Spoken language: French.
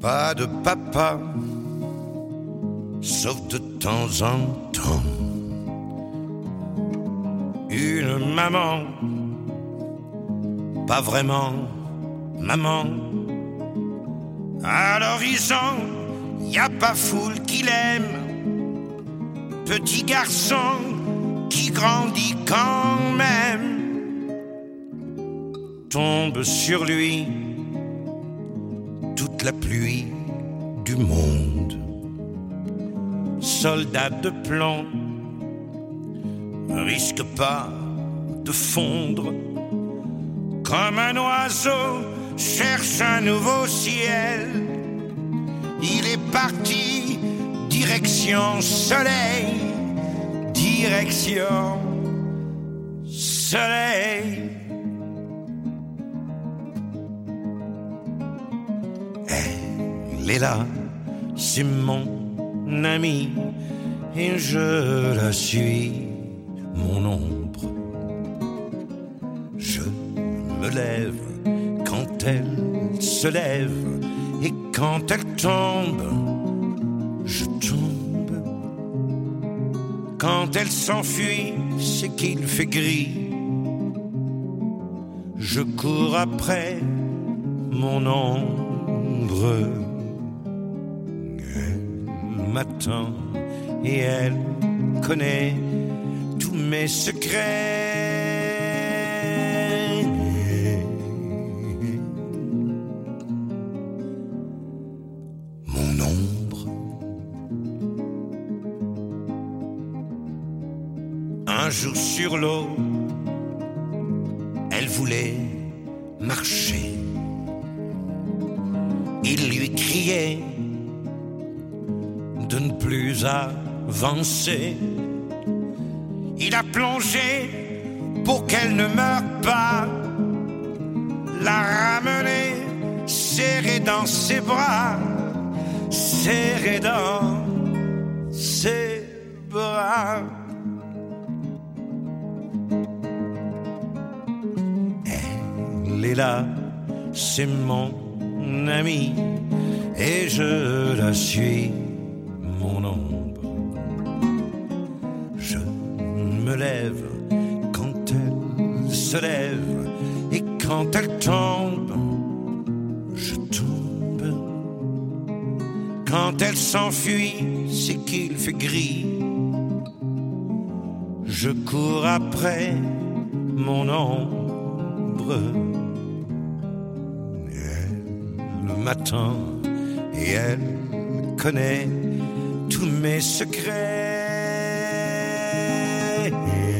Pas de papa, sauf de temps en temps. Une maman, pas vraiment maman. À l'horizon, y a pas foule qui l'aime. Petit garçon qui grandit quand même. Tombe sur lui toute la pluie du monde. Soldat de plomb, risque pas de fondre. Comme un oiseau cherche un nouveau ciel. Il est parti, direction soleil, direction soleil. Elle est là, c'est mon amie, et je la suis, mon ombre. Je me lève quand elle se lève, et quand elle tombe, je tombe. Quand elle s'enfuit, c'est qu'il fait gris. Je cours après mon ombre. Elle m'attend et elle connaît tous mes secrets. Mon ombre. Un jour sur l'eau, elle voulait marcher. Il lui criait de ne plus avancer. Il a plongé pour qu'elle ne meure pas, l'a ramenée serrée dans ses bras, serrée dans ses bras. Elle est là, c'est mon amie, et je la suis, mon ombre. Je me lève quand elle se lève, et quand elle tombe, je tombe. Quand elle s'enfuit, c'est qu'il fait gris. Je cours après mon ombre. Elle m'attend et elle connaît tous mes secrets.